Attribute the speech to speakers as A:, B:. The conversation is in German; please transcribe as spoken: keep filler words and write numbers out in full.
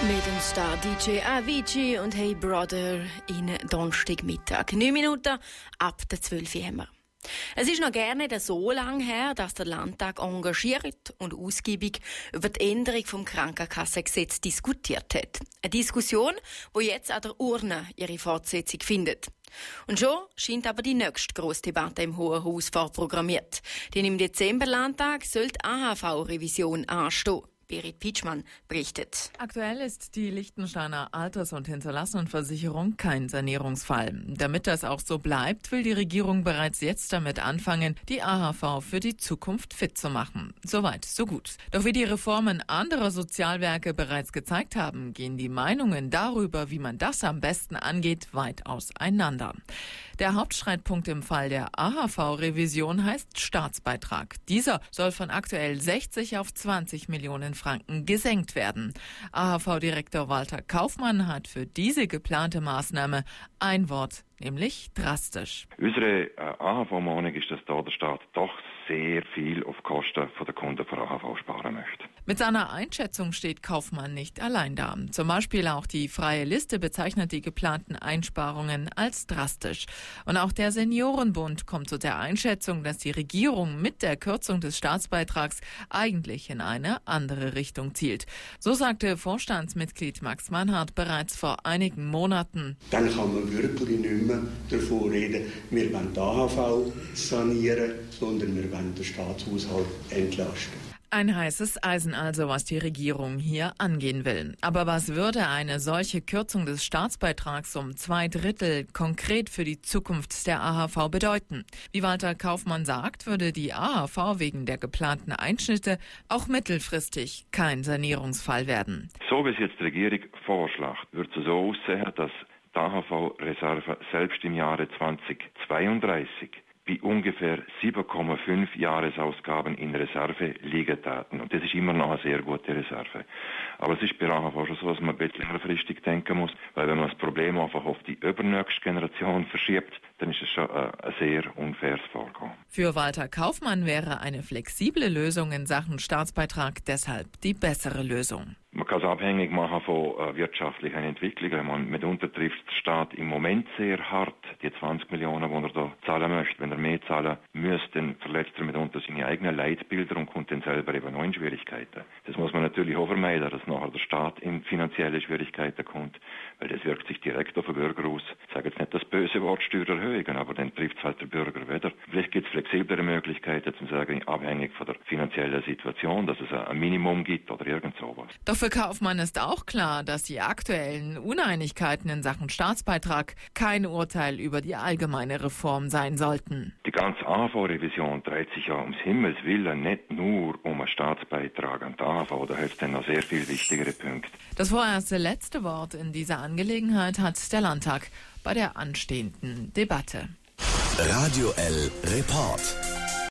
A: Mit dem Star D J Avicii und Hey Brother in Donnerstagmittag. Neun Minuten ab der zwölf Uhr haben wir. Es ist noch gerne nicht so lange her, dass der Landtag engagiert und ausgiebig über die Änderung vom Krankenkassengesetz diskutiert hat. Eine Diskussion, die jetzt an der Urne ihre Fortsetzung findet. Und schon scheint aber die nächste grosse Debatte im Hohen Haus vorprogrammiert. Denn im Dezember-Landtag soll die A H V-Revision anstehen. Berit Pitschmann berichtet.
B: Aktuell ist die Liechtensteiner Alters- und Hinterlassenenversicherung kein Sanierungsfall. Damit das auch so bleibt, will die Regierung bereits jetzt damit anfangen, die A H V für die Zukunft fit zu machen. Soweit, so gut. Doch wie die Reformen anderer Sozialwerke bereits gezeigt haben, gehen die Meinungen darüber, wie man das am besten angeht, weit auseinander. Der Hauptstreitpunkt im Fall der A H V-Revision heißt Staatsbeitrag. Dieser soll von aktuell sechzig auf zwanzig Millionen Franken gesenkt werden. A H V-Direktor Walter Kaufmann hat für diese geplante Maßnahme ein Wort, nämlich drastisch.
C: Unsere äh, A H V-Meinung ist, dass da der Staat doch sehr viel auf Kosten der Kunden von A H V sparen möchte.
B: Mit seiner Einschätzung steht Kaufmann nicht allein da. Zum Beispiel auch die Freie Liste bezeichnet die geplanten Einsparungen als drastisch. Und auch der Seniorenbund kommt zu der Einschätzung, dass die Regierung mit der Kürzung des Staatsbeitrags eigentlich in eine andere Richtung zielt. So sagte Vorstandsmitglied Max Mannhardt bereits vor einigen Monaten.
D: Dann kann man wirklich nicht mehr davon reden, wir wollen die A H V sanieren, sondern wir wollen den Staatshaushalt entlasten.
B: Ein heißes Eisen also, was die Regierung hier angehen will. Aber was würde eine solche Kürzung des Staatsbeitrags um zwei Drittel konkret für die Zukunft der A H V bedeuten? Wie Walter Kaufmann sagt, würde die A H V wegen der geplanten Einschnitte auch mittelfristig kein Sanierungsfall werden.
C: So wie es jetzt die Regierung vorschlägt, wird es so aussehen, dass die A H V-Reserve selbst im Jahre zweitausendzweiunddreißig bei ungefähr sieben Komma fünf Jahresausgaben in Reserve liegen täten. Und das ist immer noch eine sehr gute Reserve. Aber es ist bei A H V schon so, dass man ein bisschen längerfristig denken muss, weil wenn man das Problem einfach auf die übernächste Generation verschiebt, dann ist es schon ein sehr unfaires Vorgehen.
B: Für Walter Kaufmann wäre eine flexible Lösung in Sachen Staatsbeitrag deshalb die bessere Lösung.
C: Man kann es abhängig machen von äh, wirtschaftlichen Entwicklungen. Man, mitunter trifft der Staat im Moment sehr hart die zwanzig Millionen, die er da zahlen möchte. Wenn er mehr zahlen müsste, dann verletzt er mitunter seine eigenen Leitbilder und kommt dann selber eben noch in Schwierigkeiten. Das muss man natürlich auch vermeiden, dass nachher der Staat in finanzielle Schwierigkeiten kommt, weil das wirkt sich direkt auf den Bürger aus. Ich sage jetzt nicht das böse Wort Steuererhöhungen, aber dann trifft es halt der Bürger wieder. Vielleicht gibt es flexiblere Möglichkeiten, zum sagen, abhängig von der finanziellen Situation, dass es ein Minimum gibt oder irgend sowas.
B: Doch für Kaufmann ist auch klar, dass die aktuellen Uneinigkeiten in Sachen Staatsbeitrag kein Urteil über die allgemeine Reform sein sollten.
C: Die ganze A H V-Revision dreht sich ja ums Himmels Willen nicht nur um einen Staatsbeitrag an die A H V, da hat es dann noch sehr viel wichtigere Punkte.
B: Das vorerste letzte Wort in dieser Angelegenheit hat der Landtag bei der anstehenden Debatte.
E: Radio L Report.